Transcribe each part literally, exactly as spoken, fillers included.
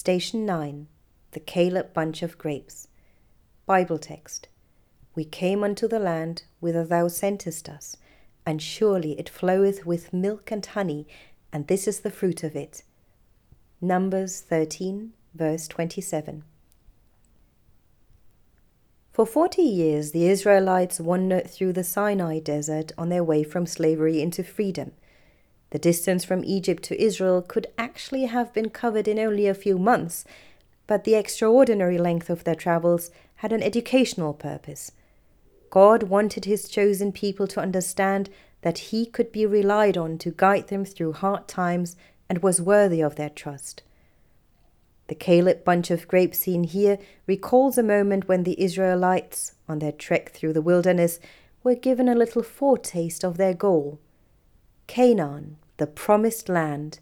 Station nine. The Caleb Bunch of Grapes. Bible text. We came unto the land whither thou sentest us, and surely it floweth with milk and honey, and this is the fruit of it. Numbers thirteen, verse twenty-seven. For forty years the Israelites wandered through the Sinai desert on their way from slavery into freedom. The distance from Egypt to Israel could actually have been covered in only a few months, but the extraordinary length of their travels had an educational purpose. God wanted his chosen people to understand that he could be relied on to guide them through hard times and was worthy of their trust. The Caleb bunch of grapes seen here recalls a moment when the Israelites, on their trek through the wilderness, were given a little foretaste of their goal. Canaan, the promised land.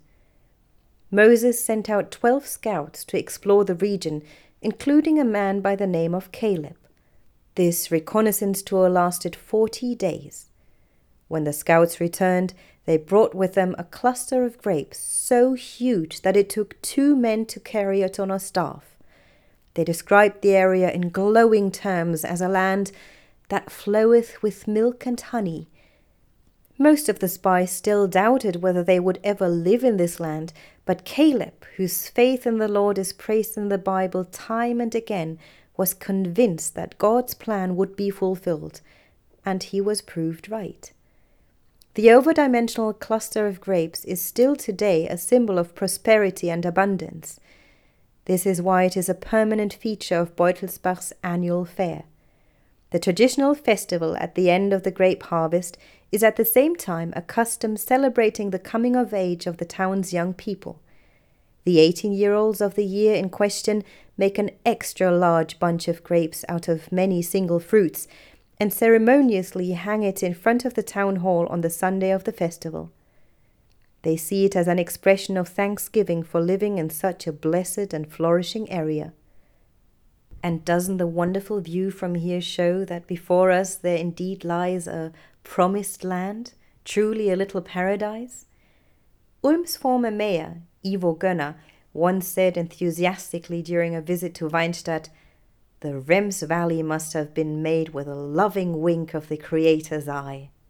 Moses sent out twelve scouts to explore the region, including a man by the name of Caleb. This reconnaissance tour lasted forty days. When the scouts returned, they brought with them a cluster of grapes so huge that it took two men to carry it on a staff. They described the area in glowing terms as a land that floweth with milk and honey. Most of the spies still doubted whether they would ever live in this land, but Caleb, whose faith in the Lord is praised in the Bible time and again, was convinced that God's plan would be fulfilled, and he was proved right. The overdimensional cluster of grapes is still today a symbol of prosperity and abundance. This is why it is a permanent feature of Beutelsbach's annual fair. The traditional festival at the end of the grape harvest is at the same time a custom celebrating the coming of age of the town's young people. The eighteen-year-olds of the year in question make an extra large bunch of grapes out of many single fruits, and ceremoniously hang it in front of the town hall on the Sunday of the festival. They see it as an expression of thanksgiving for living in such a blessed and flourishing area. And doesn't the wonderful view from here show that before us there indeed lies a promised land, truly a little paradise? Ulm's former mayor, Ivo Gönner, once said enthusiastically during a visit to Weinstadt, "The Rems Valley must have been made with a loving wink of the Creator's eye."